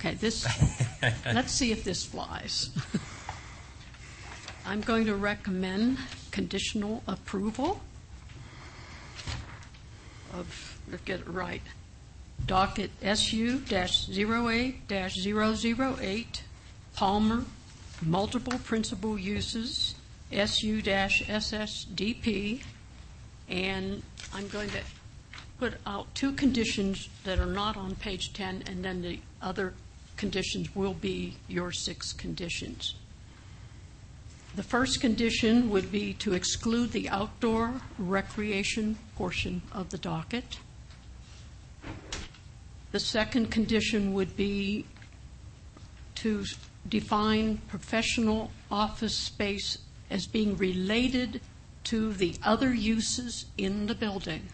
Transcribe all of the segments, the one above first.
Okay, let's see if this flies. I'm going to recommend conditional approval of, let's get it right, docket SU-08-008, Palmer, multiple principal uses, SU-SSDP, and I'm going to put out two conditions that are not on page 10, and then the other conditions will be your 6 conditions. The first condition would be to exclude the outdoor recreation portion of the docket. The second condition would be to define professional office space as being related to the other uses in the building.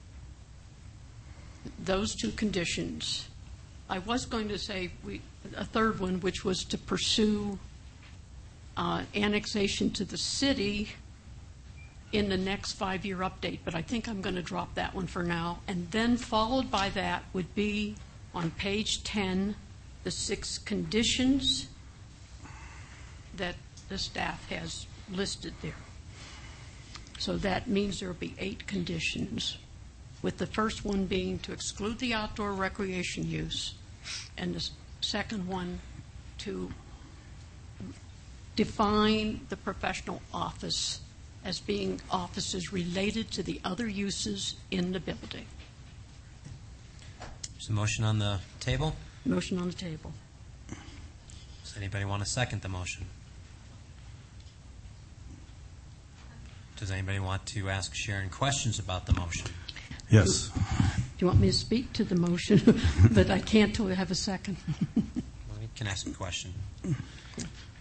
Those 2 conditions. I was going to say a third one, which was to pursue annexation to the city in the next 5-year update, but I think I'm going to drop that one for now. And then followed by that would be on page 10, the 6 conditions that the staff has listed there. So that means there will be 8 conditions, with the first one being to exclude the outdoor recreation use, and the second one to define the professional office as being offices related to the other uses in the building. There's a motion on the table. Motion on the table. Does anybody want to second the motion? Does anybody want to ask Sharon questions about the motion? Yes. Do you want me to speak to the motion? But I can't till we have a second. Well, you can ask a question.